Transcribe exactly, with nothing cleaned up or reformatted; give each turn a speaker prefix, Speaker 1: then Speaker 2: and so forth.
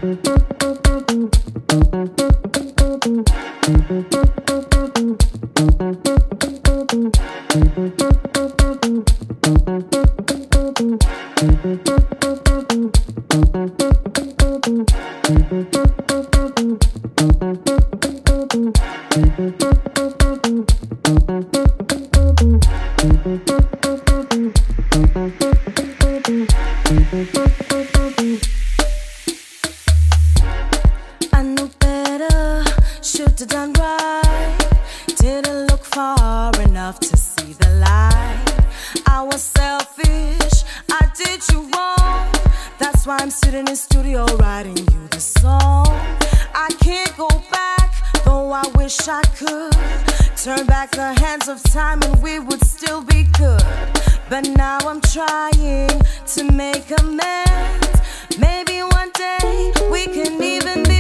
Speaker 1: I knew better, should've done right. Didn't look far enough to see the light. I was selfish, I did you wrong. That's why I'm sitting in studio writing you the song. I can't go back, though I wish I could. Turn back the hands of time and we would still be good. But now I'm trying to make amends. Maybe one day we can even